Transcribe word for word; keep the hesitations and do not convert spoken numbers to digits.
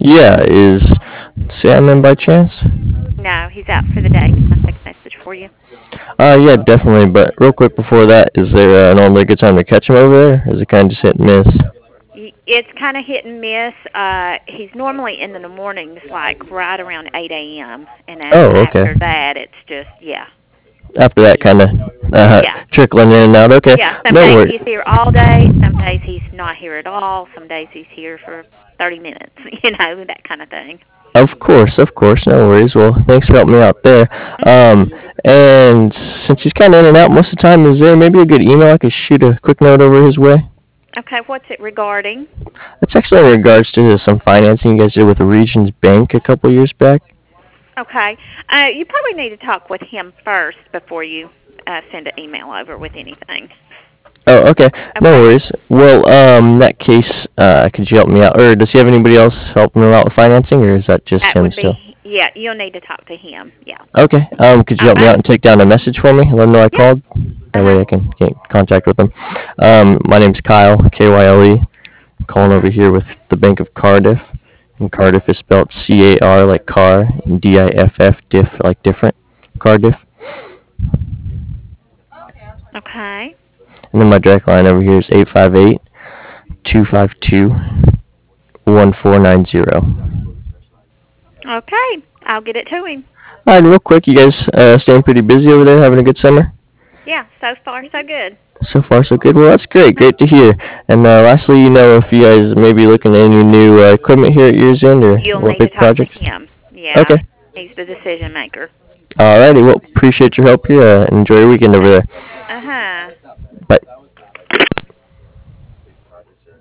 Yeah, is Sam in by chance? No, he's out for the day. Can I take a message for you? Uh, yeah, definitely. But real quick before that, is there uh, normally a good time to catch him over there? Or is it kind of just hit and miss? Y- It's kind of hit and miss. Uh, he's normally in the mornings, like right around eight a m. And then Oh, okay. after that, it's just, yeah. After that, kind of uh, Yeah. trickling in and out. Okay, Yeah, some no days worries. he's here all day. Some days he's not here at all. Some days he's here for thirty minutes, you know, that kind of thing. Of course, of course, no worries. Well, thanks for helping me out there. Mhm. Um, and since he's kind of in and out most of the time, is there maybe a good email I could shoot a quick note over his way? Okay, what's it regarding? It's actually in regards to some financing you guys did with Regions Bank a couple years back. Okay. Uh, you probably need to talk with him first before you uh, send an email over with anything. Oh, okay, no Okay. worries. Well, um, in that case, uh, could you help me out, or does he have anybody else helping him out with financing, or is that just That him would still? be, yeah, you'll need to talk to him. Yeah. Okay. Um, could you All help me out right. and take down a message for me? Let him know I Yeah. called. That Uh-huh. way I can get in contact with him. Um, my name's Kyle, K Y L E. I'm calling over here with the Bank of Cardiff. And Cardiff is spelled C A R like car, and D I F F, diff like different. Cardiff. Okay. And then my direct line over here is eight five eight, two five two, one four nine zero. Okay. I'll get it to him. Alright, real quick, you guys uh, staying pretty busy over there, having a good summer? Yeah, so far so good. So far, so good. Well, that's great. Uh-huh. Great to hear. And uh, lastly, you know, if you guys may be looking at any new uh, equipment here at year's end or You'll what need to big talk to projects. him. Yeah. Okay. He's the decision maker. Alrighty. Well, appreciate your help here. Uh, enjoy your weekend over there. Uh-huh. Bye.